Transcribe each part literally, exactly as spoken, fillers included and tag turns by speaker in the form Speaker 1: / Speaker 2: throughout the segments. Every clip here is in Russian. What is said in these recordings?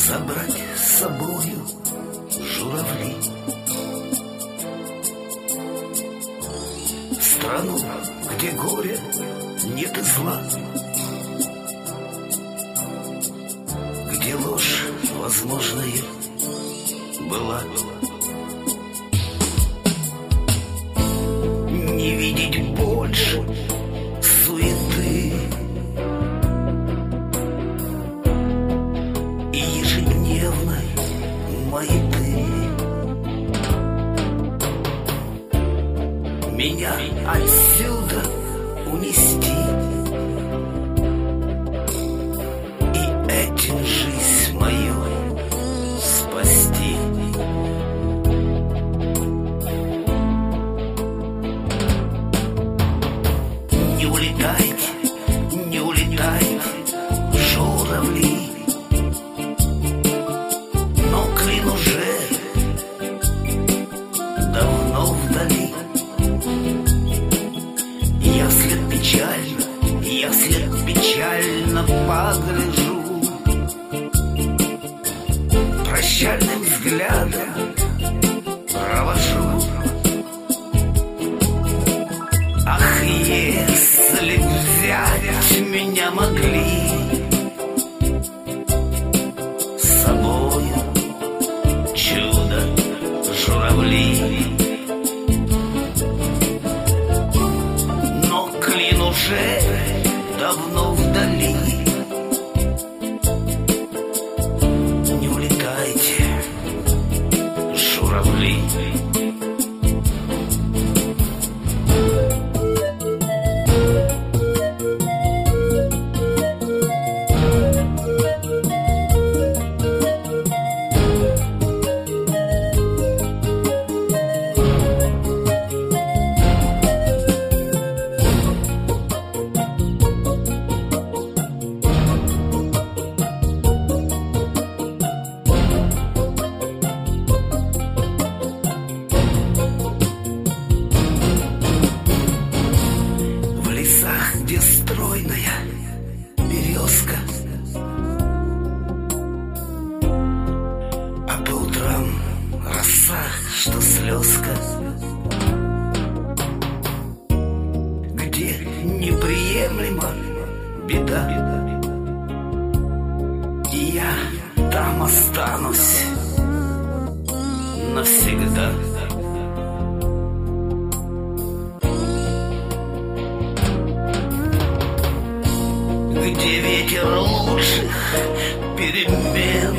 Speaker 1: забрать с собою журавли. Страну, где горя нет и зла, где ложь возможная была. Не видеть больше суеты и ежедневной маяты. Меня отсюда унести и этим жизнь мою спасти. Не улетайте, не улетайте, журавли, но клин уже давно вдали. Я вслед печально, я вслед печально погляжу, прощальным взглядом провожу. Ах, если взять меня могли с собою, чудо журавли, но клин уже давно вдали. Не улетайте, журавли. Где стройная березка, а по утрам роса, что слезка, где неприемлема беда, и я там останусь навсегда. Где ветер лучших перемен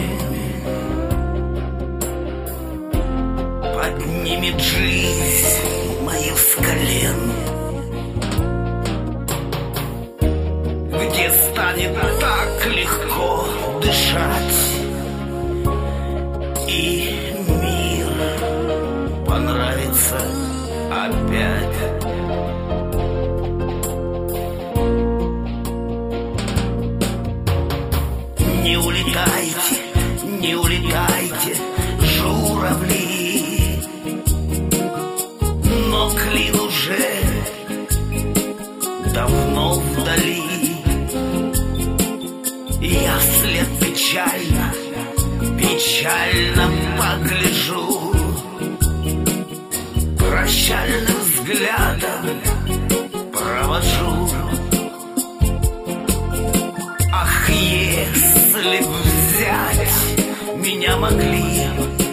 Speaker 1: поднимет жизнь мою с колен, где станет так легко дышать, и мир понравится опять. Не улетайте, не улетайте, журавли, но клин уже давно вдали. Я вслед печально, печально погляжу, прощальным взглядом провожу. Ах, если б взять меня могли